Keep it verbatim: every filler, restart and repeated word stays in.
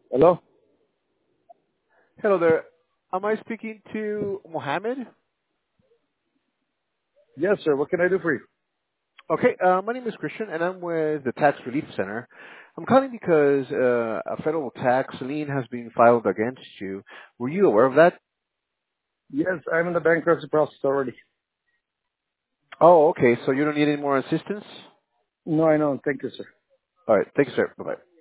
Hello? Hello there. Am I speaking to Mohammed? Yes, sir. What can I do for you? Okay, uh, my name is Christian, and I'm with the Tax Relief Center. I'm calling because uh, a federal tax lien has been filed against you. Were you aware of that? Yes, I'm in the bankruptcy process already. Oh, okay. So you don't need any more assistance? No, I know. Thank you, sir. All right. Thank you, sir. Bye-bye.